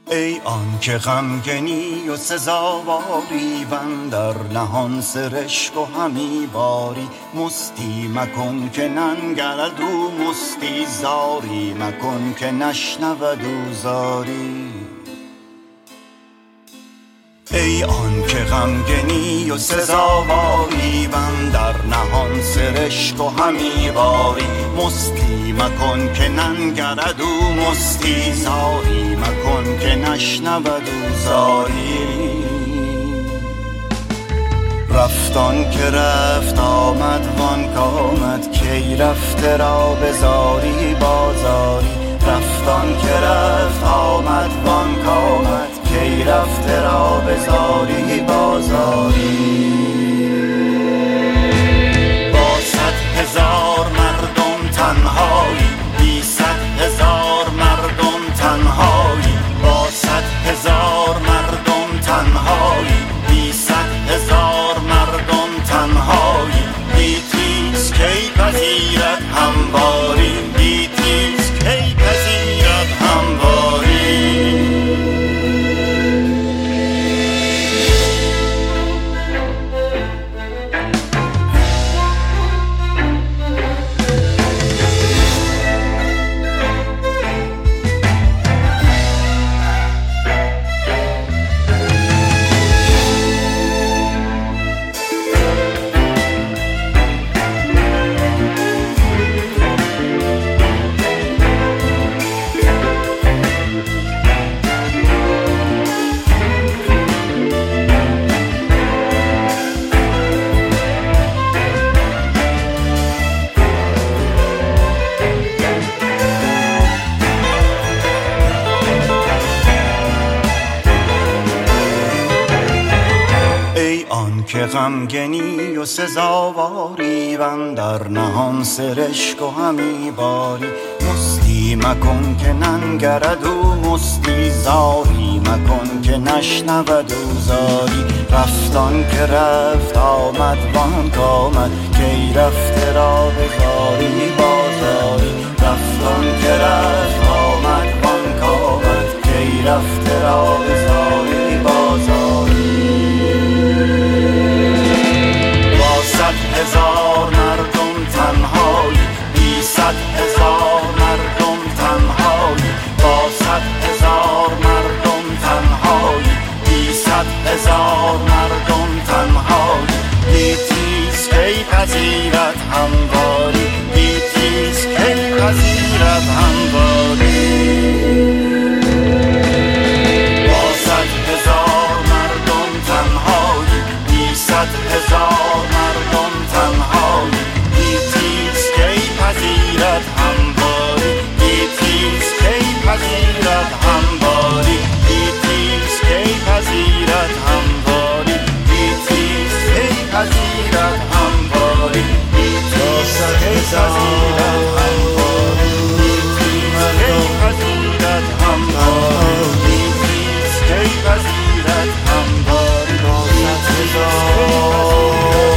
ای آن که غمگنی و سزاواری و اندر نهان سرشک و همی باری، مستی مکن که ننگرد او مستی، زاری مکن که نشنود او زاری. ای آن که غمگنی و سزاواری و اندر نهان سرشک و همی باری، مستی مکن که ننگرد او مستی، زاری مکن که نشنود او زاری. رفتان که رفت آمد وان کامد، کی رفته را بزاری بازاری. رفتان که رفت آمد وان کامد، کی رفته را بزاری بازاری. با 100,000 مردم تنهایی، بی 100,000 مردم تنهایی. با 100,000 مردم تنهایی، بی 100,000 مردم تنهایی. بی تیز کی پذیرد همواری، بی تیز کی پذیرد همواری. که غمگنی و سزاواری و اندر نهان سرشک و همی باری، مستی مکن که ننگرد او مستی، زاری مکن که نشنود او زاری. رفتان که رفت آمد وان کامد، کی رفته را بزاری بازاری. رفتان که رفت آمد وان کامد، کی رفته را بزاری بازاری. 100,000 مردم تنهایی، بی 100,000 مردم تنهایی. با 100,000 مردم تنهایی، بی 100,000 مردم تنهایی. بی تیز کی پذیرد همواری، بی تیز کی پذیرد همواری. با 100,000 مردم تنهایی، بی 100,000 مردم تنهایی. بی تیز کی پذیرد همواری، بی تیز کی پذیرد همواری. بی تیز کی پذیرد همواری، بی تیز کی پذیرد همواری. بی تیز کی پذیرد همواری، بی تیز کی پذیرد همواری. بی تیز کی پذیرد همواری. با 100,000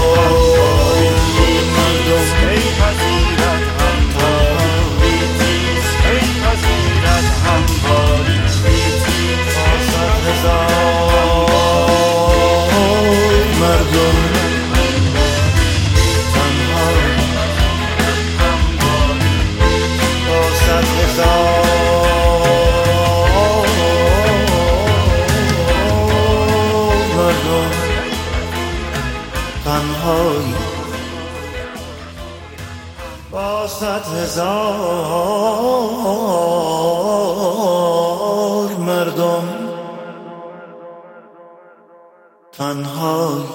تنهایی. با 100,000 مردم تنهایی.